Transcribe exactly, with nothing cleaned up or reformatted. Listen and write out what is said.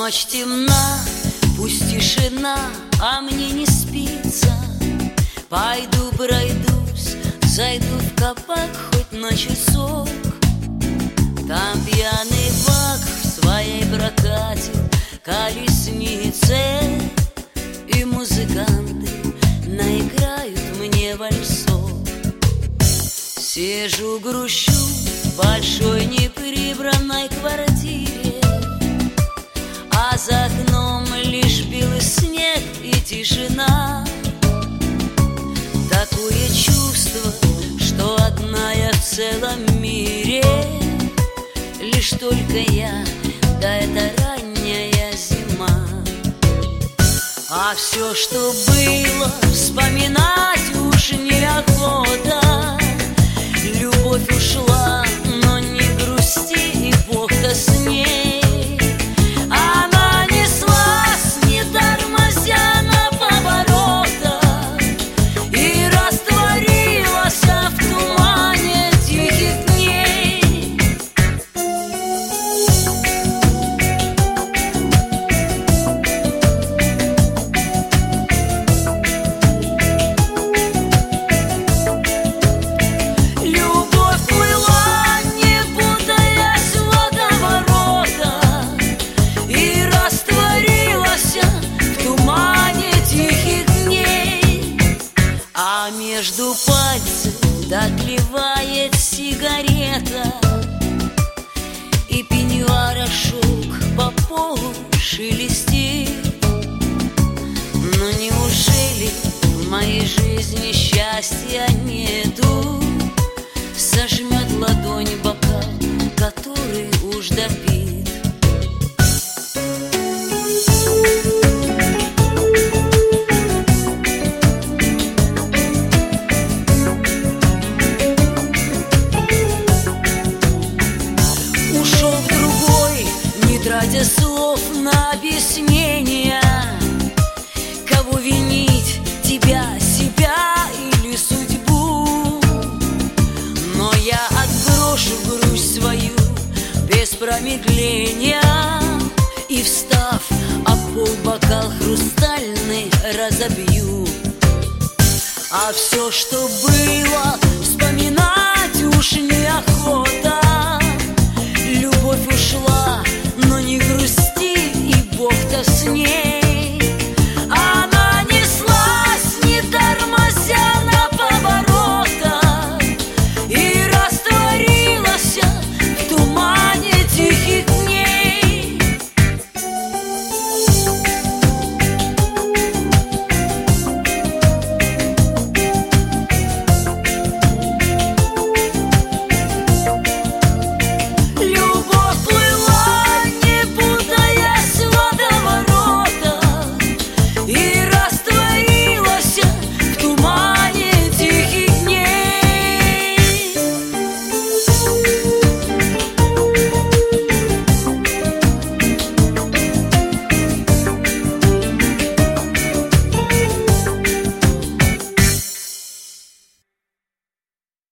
Ночь темна, пусть тишина, а мне не спится. Пойду пройдусь, зайду в кабак хоть на часок. Там пьяный бак в своей прокате, колеснице, и музыканты наиграют мне вальсов. Сижу, грущу в большой неприбранной квартире, а за окном лишь белый снег и тишина. Такое чувство, что одна я в целом мире, лишь только я, да это ранняя зима. А все, что было, вспоминать уж неохота. Любовь ушла, но не грусти, и Бог-то с ней. Она неслась, не тормозя на поворотах, и растворилась в тумане тихих дней. Любовь плыла, не путаясь в водоворотах, и растворилась в тумане тихих дней. А между пальцев дотлевает сигарета, и пеньюара шелк по полу шелестит. Но неужели в моей жизни счастья нету? Сожмет ладонь бокал, который уж допит. Ушел в другой, не тратя слов на объяснения. Кого винить, тебя, себя или судьбу? Но я отброшу грусть свою без промедления, и, встав, об пол бокал хрустальный разобью. А все, что было,